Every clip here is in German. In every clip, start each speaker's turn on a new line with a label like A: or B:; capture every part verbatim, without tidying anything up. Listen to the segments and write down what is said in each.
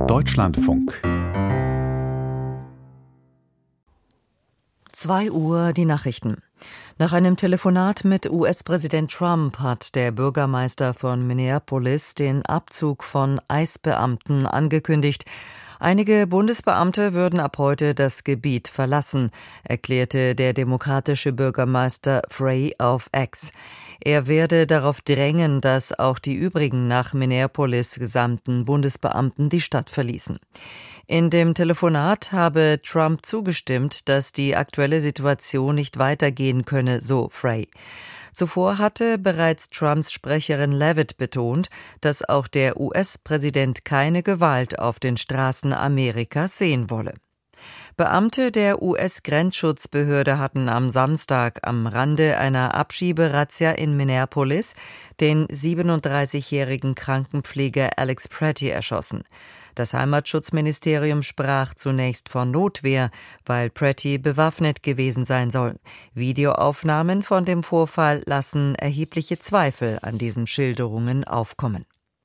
A: Deutschlandfunk.
B: zwei Uhr die Nachrichten. Nach einem Telefonat mit U S-Präsident Trump hat der Bürgermeister von Minneapolis den Abzug von ICE-Beamten angekündigt. Einige Bundesbeamte würden ab heute das Gebiet verlassen, erklärte der demokratische Bürgermeister Frey auf X. Er werde darauf drängen, dass auch die übrigen nach Minneapolis gesandten Bundesbeamten die Stadt verließen. In dem Telefonat habe Trump zugestimmt, dass die aktuelle Situation nicht weitergehen könne, so Frey. Zuvor hatte bereits Trumps Sprecherin Leavitt betont, dass auch der U S-Präsident keine Gewalt auf den Straßen Amerikas sehen wolle. Beamte der U S-Grenzschutzbehörde hatten am Samstag am Rande einer Abschieberazzia in Minneapolis den siebenunddreißigjährigen Krankenpfleger Alex Pretty erschossen. Das Heimatschutzministerium sprach zunächst von Notwehr, weil Pretty bewaffnet gewesen sein soll. Videoaufnahmen von dem Vorfall lassen erhebliche Zweifel an diesen Schilderungen aufkommen.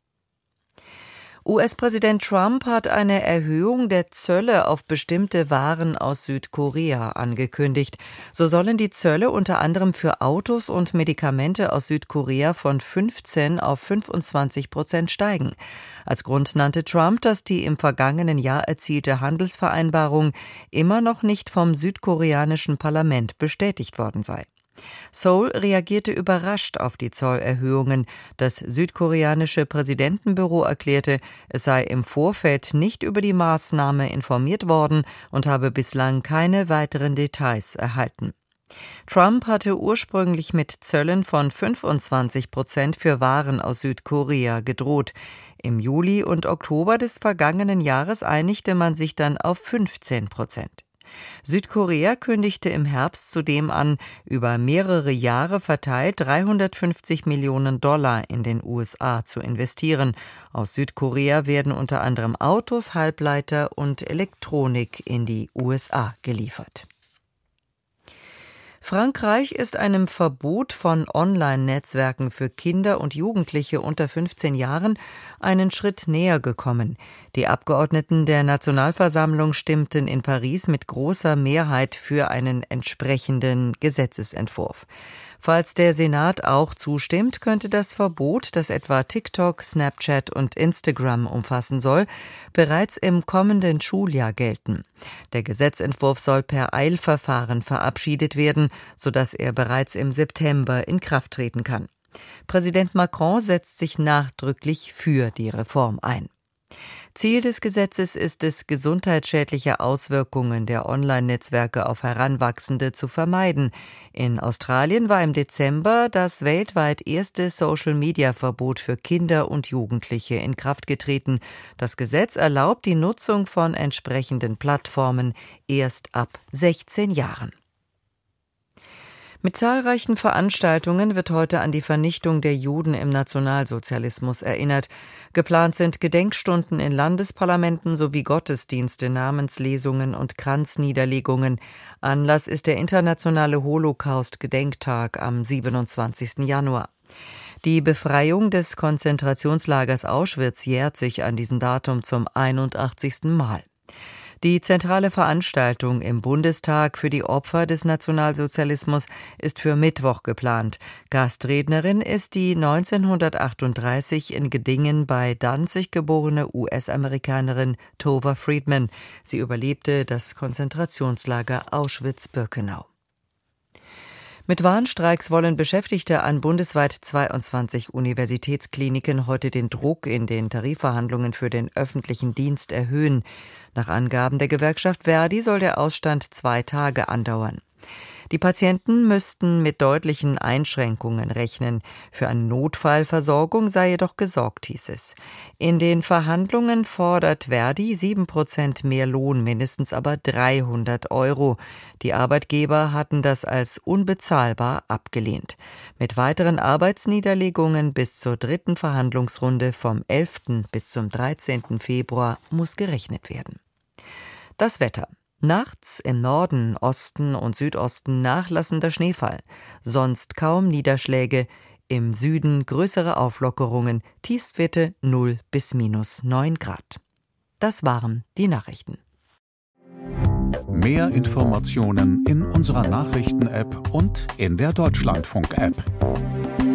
B: U S-Präsident Trump hat eine Erhöhung der Zölle auf bestimmte Waren aus Südkorea angekündigt. So sollen die Zölle unter anderem für Autos und Medikamente aus Südkorea von fünfzehn auf fünfundzwanzig Prozent steigen. Als Grund nannte Trump, dass die im vergangenen Jahr erzielte Handelsvereinbarung immer noch nicht vom südkoreanischen Parlament bestätigt worden sei. Seoul reagierte überrascht auf die Zollerhöhungen. Das südkoreanische Präsidentenbüro erklärte, es sei im Vorfeld nicht über die Maßnahme informiert worden und habe bislang keine weiteren Details erhalten. Trump hatte ursprünglich mit Zöllen von fünfundzwanzig Prozent für Waren aus Südkorea gedroht. Im Juli und Oktober des vergangenen Jahres einigte man sich dann auf fünfzehn Prozent. Südkorea kündigte im Herbst zudem an, über mehrere Jahre verteilt dreihundertfünfzig Millionen Dollar in den U S A zu investieren. Aus Südkorea werden unter anderem Autos, Halbleiter und Elektronik in die U S A geliefert. Frankreich ist einem Verbot von Online-Netzwerken für Kinder und Jugendliche unter fünfzehn Jahren einen Schritt näher gekommen. Die Abgeordneten der Nationalversammlung stimmten in Paris mit großer Mehrheit für einen entsprechenden Gesetzesentwurf. Falls der Senat auch zustimmt, könnte das Verbot, das etwa TikTok, Snapchat und Instagram umfassen soll, bereits im kommenden Schuljahr gelten. Der Gesetzentwurf soll per Eilverfahren verabschiedet werden, sodass er bereits im September in Kraft treten kann. Präsident Macron setzt sich nachdrücklich für die Reform ein. Ziel des Gesetzes ist es, gesundheitsschädliche Auswirkungen der Online-Netzwerke auf Heranwachsende zu vermeiden. In Australien war im Dezember das weltweit erste Social-Media-Verbot für Kinder und Jugendliche in Kraft getreten. Das Gesetz erlaubt die Nutzung von entsprechenden Plattformen erst ab sechzehn Jahren. Mit zahlreichen Veranstaltungen wird heute an die Vernichtung der Juden im Nationalsozialismus erinnert. Geplant sind Gedenkstunden in Landesparlamenten sowie Gottesdienste, Namenslesungen und Kranzniederlegungen. Anlass ist der internationale Holocaust-Gedenktag am siebenundzwanzigsten Januar. Die Befreiung des Konzentrationslagers Auschwitz jährt sich an diesem Datum zum einundachtzigsten Mal. Die zentrale Veranstaltung im Bundestag für die Opfer des Nationalsozialismus ist für Mittwoch geplant. Gastrednerin ist die neunzehnhundertachtunddreißig in Gedingen bei Danzig geborene U S-Amerikanerin Tova Friedman. Sie überlebte das Konzentrationslager Auschwitz-Birkenau. Mit Warnstreiks wollen Beschäftigte an bundesweit zweiundzwanzig Universitätskliniken heute den Druck in den Tarifverhandlungen für den öffentlichen Dienst erhöhen. Nach Angaben der Gewerkschaft Verdi soll der Ausstand zwei Tage andauern. Die Patienten müssten mit deutlichen Einschränkungen rechnen. Für eine Notfallversorgung sei jedoch gesorgt, hieß es. In den Verhandlungen fordert Verdi sieben Prozent mehr Lohn, mindestens aber dreihundert Euro. Die Arbeitgeber hatten das als unbezahlbar abgelehnt. Mit weiteren Arbeitsniederlegungen bis zur dritten Verhandlungsrunde vom elften bis zum dreizehnten Februar muss gerechnet werden. Das Wetter. Nachts im Norden, Osten und Südosten nachlassender Schneefall, sonst kaum Niederschläge, im Süden größere Auflockerungen, Tiefstwerte null bis minus neun Grad. Das waren die Nachrichten.
A: Mehr Informationen in unserer Nachrichten-App und in der Deutschlandfunk-App.